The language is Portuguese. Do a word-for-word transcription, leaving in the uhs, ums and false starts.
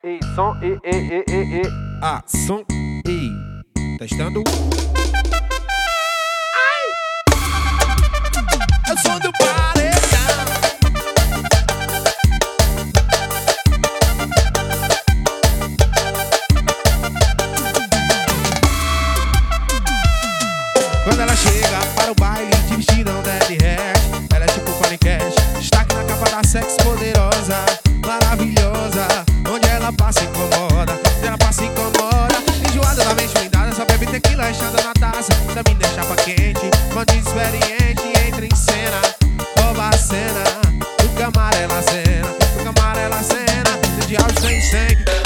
Ei, som, e, e, e, e, e. Ah, som, e. Testando. Ai! Eu sou do paredão. Quando ela chega para o baile de vestidão dead hash, ela é tipo Panicash, destaque na capa da sexy poderosa, maravilhosa. Onde ela passa incomoda, onde ela passa incomoda. Enjoada da mente blindada, só bebe tequila enchada na taça. Também deixa chapa quente, quando experiente entra em cena, rouba a cena. Do camarela cena, do camarela cena. De áudio sem sangue.